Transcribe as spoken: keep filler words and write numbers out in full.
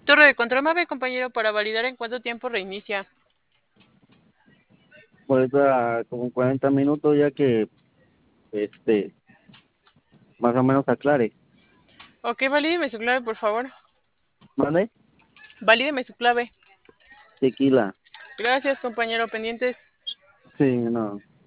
Torre de control, mave, compañero, para validar en cuánto tiempo reinicia. Pues a como cuarenta minutos ya que este más o menos aclare. Ok, valídeme su clave, por favor. ¿Vale? Valídeme su clave. Tequila. Gracias, compañero, pendientes. Sí, no.